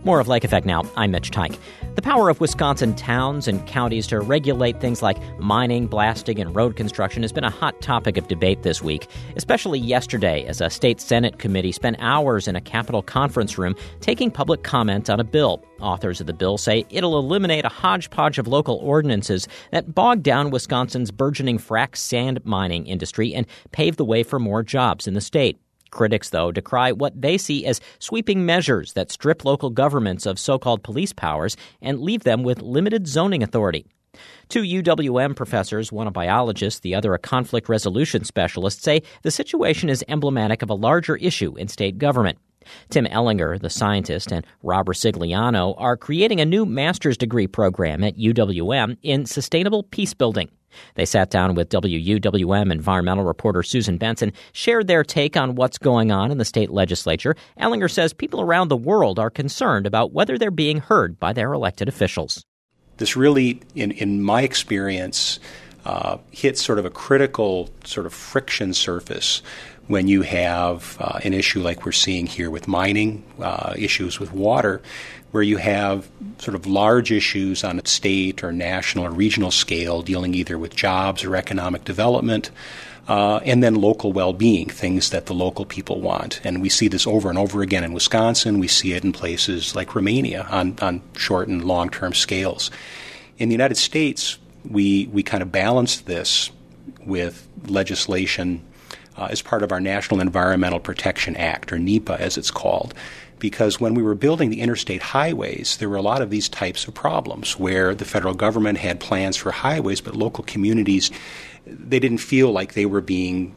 More of Lake Effect now. I'm Mitch Teich. The power of Wisconsin towns and counties to regulate things like mining, blasting, and road construction has been a hot topic of debate this week, especially yesterday as a state Senate committee spent hours in a Capitol conference room taking public comment on a bill. Authors of the bill say it'll eliminate a hodgepodge of local ordinances that bog down Wisconsin's burgeoning frac sand mining industry and pave the way for more jobs in the state. Critics, though, decry what they see as sweeping measures that strip local governments of so-called police powers and leave them with limited zoning authority. Two UWM professors, one a biologist, the other a conflict resolution specialist, say the situation is emblematic of a larger issue in state government. Tim Ellinger, the scientist, and Rob Rosigliano are creating a new master's degree program at UWM in sustainable peace building. They sat down with WUWM environmental reporter Susan Benson, shared their take on what's going on in the state legislature. Ellinger says people around the world are concerned about whether they're being heard by their elected officials. This really, in my experience, hits sort of a critical sort of friction surface when you have an issue like we're seeing here with mining, issues with water, where you have sort of large issues on a state or national or regional scale dealing either with jobs or economic development, and then local well-being, things that the local people want. And we see this over and over again in Wisconsin. We see it in places like Romania on short and long-term scales. In the United States, we kind of balance this with legislation as part of our National Environmental Protection Act, or NEPA as it's called, because when we were building the interstate highways, there were a lot of these types of problems where the federal government had plans for highways, but local communities, they didn't feel like they were being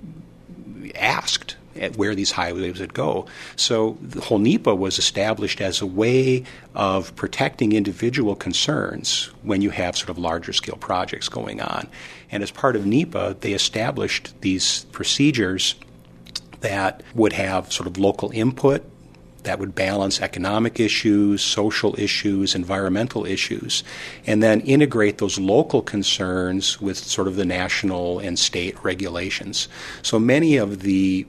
asked at where these highways would go. So the whole NEPA was established as a way of protecting individual concerns when you have sort of larger scale projects going on. And as part of NEPA, they established these procedures that would have sort of local input, that would balance economic issues, social issues, environmental issues, and then integrate those local concerns with sort of the national and state regulations. So many of the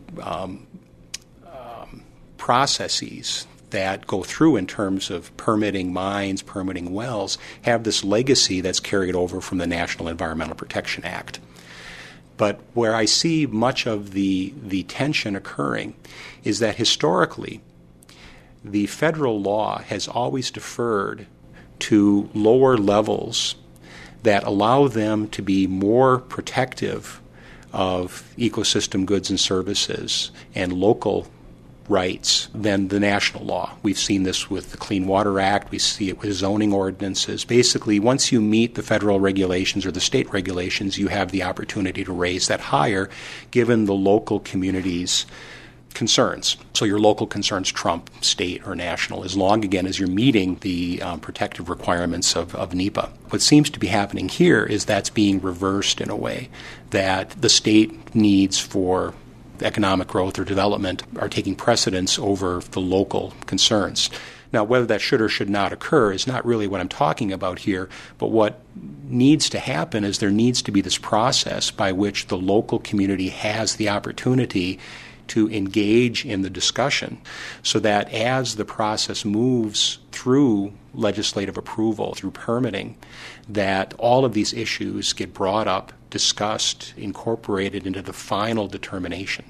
processes that go through in terms of permitting mines, permitting wells, have this legacy that's carried over from the National Environmental Protection Act. But where I see much of the tension occurring is that historically, the federal law has always deferred to lower levels that allow them to be more protective of ecosystem goods and services and local rights than the national law. We've seen this with the Clean Water Act. We see it with zoning ordinances. Basically, once you meet the federal regulations or the state regulations, you have the opportunity to raise that higher given the local community's concerns. So your local concerns trump state or national as long, again, as you're meeting the protective requirements of NEPA. What seems to be happening here is that's being reversed in a way that the state needs for economic growth or development are taking precedence over the local concerns. Now, whether that should or should not occur is not really what I'm talking about here, but what needs to happen is there needs to be this process by which the local community has the opportunity to engage in the discussion so that as the process moves through legislative approval, through permitting, that all of these issues get brought up, discussed, incorporated into the final determination.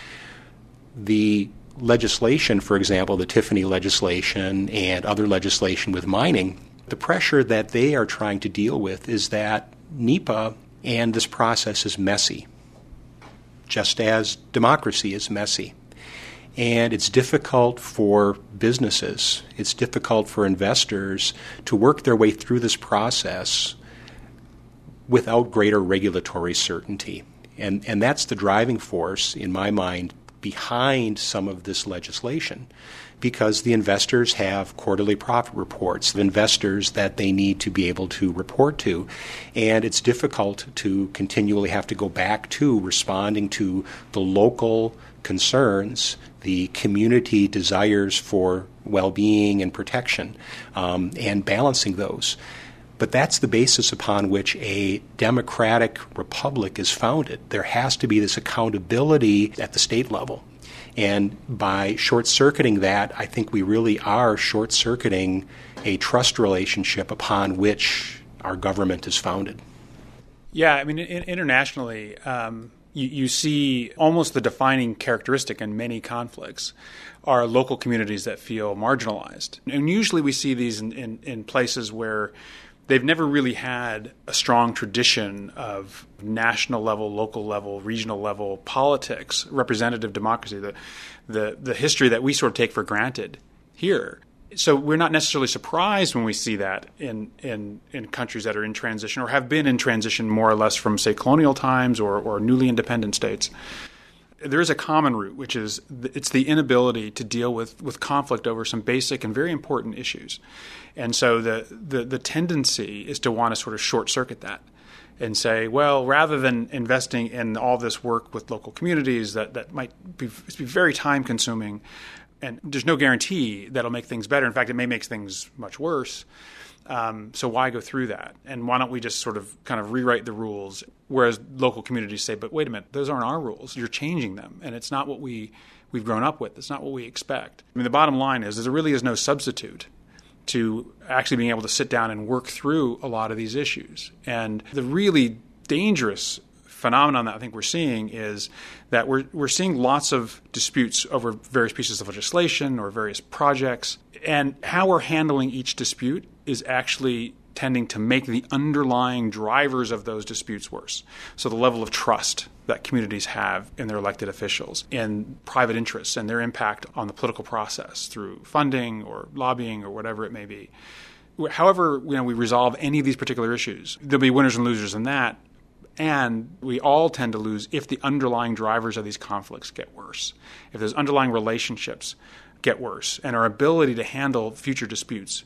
The legislation, for example, the Tiffany legislation and other legislation with mining, the pressure that they are trying to deal with is that NEPA and this process is messy, just as democracy is messy. And it's difficult for businesses, it's difficult for investors to work their way through this process without greater regulatory certainty. And that's the driving force, in my mind, behind some of this legislation, because the investors have quarterly profit reports, the investors that they need to be able to report to, and it's difficult to continually have to go back to responding to the local concerns, the community desires for well-being and protection, and balancing those. But that's the basis upon which a democratic republic is founded. There has to be this accountability at the state level. And by short-circuiting that, I think we really are short-circuiting a trust relationship upon which our government is founded. Yeah, I mean, internationally, you see almost the defining characteristic in many conflicts are local communities that feel marginalized. And usually we see these in places where they've never really had a strong tradition of national level, local level, regional level politics, representative democracy, the history that we sort of take for granted here. So we're not necessarily surprised when we see that in countries that are in transition or have been in transition more or less from, say, colonial times or newly independent states. There is a common root, which is it's the inability to deal with conflict over some basic and very important issues. And so the tendency is to want to sort of short-circuit that and say, well, rather than investing in all this work with local communities that might be very time-consuming, and there's no guarantee that'll make things better. In fact, it may make things much worse. So why go through that? And why don't we just sort of kind of rewrite the rules? Whereas local communities say, but wait a minute, those aren't our rules. You're changing them. And it's not what we've grown up with. It's not what we expect. I mean, the bottom line is there really is no substitute to actually being able to sit down and work through a lot of these issues. And the really dangerous phenomenon that I think we're seeing is that we're seeing lots of disputes over various pieces of legislation or various projects, and how we're handling each dispute is actually tending to make the underlying drivers of those disputes worse. So the level of trust that communities have in their elected officials, in private interests, and their impact on the political process through funding or lobbying or whatever it may be. However, we resolve any of these particular issues, there'll be winners and losers in that. And we all tend to lose if the underlying drivers of these conflicts get worse, if those underlying relationships get worse, and our ability to handle future disputes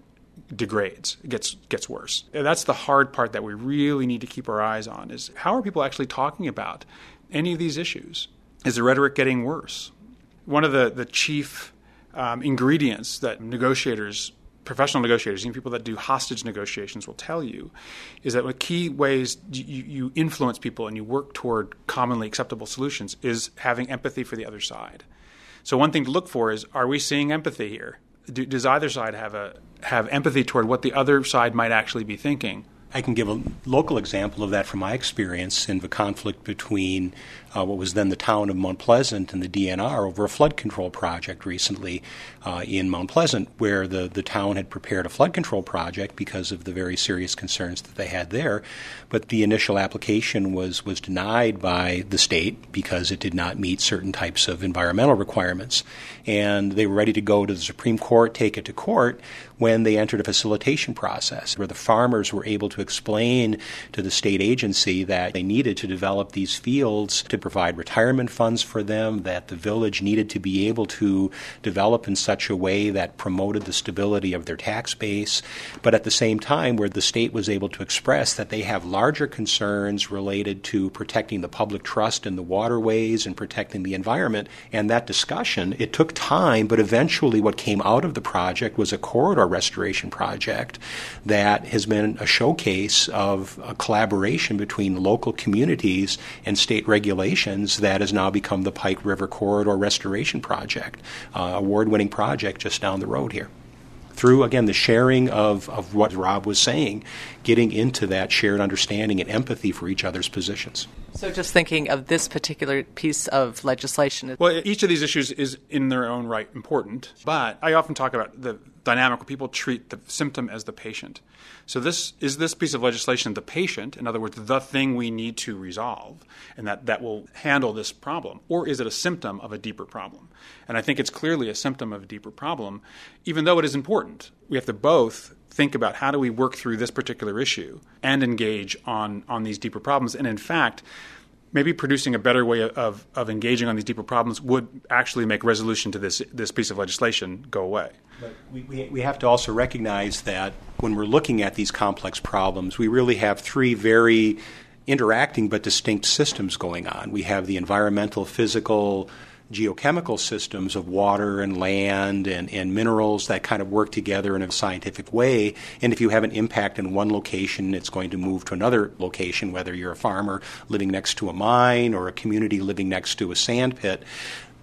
degrades, gets worse. And that's the hard part that we really need to keep our eyes on, is how are people actually talking about any of these issues? Is the rhetoric getting worse? One of the chief ingredients that professional negotiators, even people that do hostage negotiations, will tell you is that one key ways you influence people and you work toward commonly acceptable solutions is having empathy for the other side. So one thing to look for is, are we seeing empathy here? Does either side have empathy toward what the other side might actually be thinking? I can give a local example of that from my experience in the conflict between what was then the town of Mount Pleasant and the DNR over a flood control project recently in Mount Pleasant, where the town had prepared a flood control project because of the very serious concerns that they had there. But the initial application was denied by the state because it did not meet certain types of environmental requirements. And they were ready to go to the Supreme Court, take it to court, when they entered a facilitation process where the farmers were able to explain to the state agency that they needed to develop these fields to provide retirement funds for them, that the village needed to be able to develop in such a way that promoted the stability of their tax base, but at the same time where the state was able to express that they have larger concerns related to protecting the public trust in the waterways and protecting the environment. And that discussion, it took time, but eventually what came out of the project was a corridor restoration project that has been a showcase of a collaboration between local communities and state regulations that has now become the Pike River Corridor Restoration Project, award-winning project just down the road here. Through, again, the sharing of what Rob was saying, getting into that shared understanding and empathy for each other's positions. So just thinking of this particular piece of legislation. Well, each of these issues is in their own right important, but I often talk about the dynamic where people treat the symptom as the patient. So this piece of legislation the patient, in other words, the thing we need to resolve, and that will handle this problem, or is it a symptom of a deeper problem? And I think it's clearly a symptom of a deeper problem, even though it is important. We have to both think about how do we work through this particular issue and engage on these deeper problems. And in fact, maybe producing a better way of engaging on these deeper problems would actually make resolution to this piece of legislation go away. But we have to also recognize that when we're looking at these complex problems, we really have three very interacting but distinct systems going on. We have the environmental, physical, geochemical systems of water and land and minerals that kind of work together in a scientific way. And if you have an impact in one location, it's going to move to another location, whether you're a farmer living next to a mine or a community living next to a sand pit.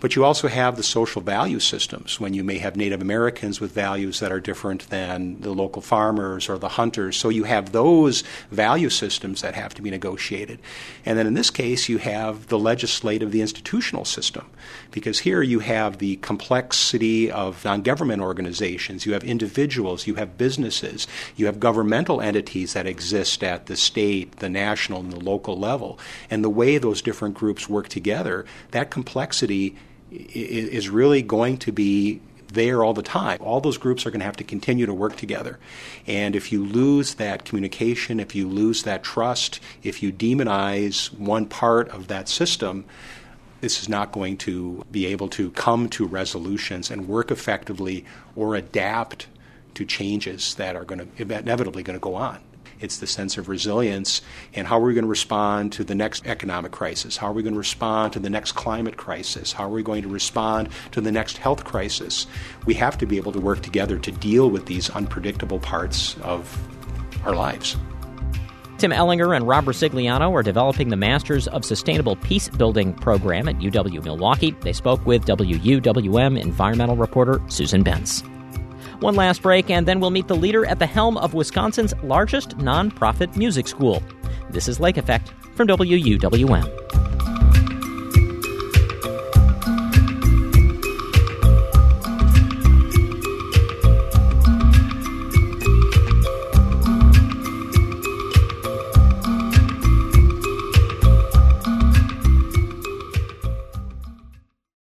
But you also have the social value systems when you may have Native Americans with values that are different than the local farmers or the hunters. So you have those value systems that have to be negotiated. And then in this case, you have the legislative, the institutional system, because here you have the complexity of non-government organizations, you have individuals, you have businesses, you have governmental entities that exist at the state, the national, and the local level. And the way those different groups work together, that complexity is really going to be there all the time. All those groups are going to have to continue to work together. And if you lose that communication, if you lose that trust, if you demonize one part of that system, this is not going to be able to come to resolutions and work effectively or adapt to changes that are inevitably going to go on. It's the sense of resilience and how are we going to respond to the next economic crisis? How are we going to respond to the next climate crisis? How are we going to respond to the next health crisis? We have to be able to work together to deal with these unpredictable parts of our lives. Tim Ellinger and Rob Resigliano are developing the Masters of Sustainable Peace Building program at UW-Milwaukee. They spoke with WUWM environmental reporter Susan Benz. One last break, and then we'll meet the leader at the helm of Wisconsin's largest nonprofit music school. This is Lake Effect from WUWM.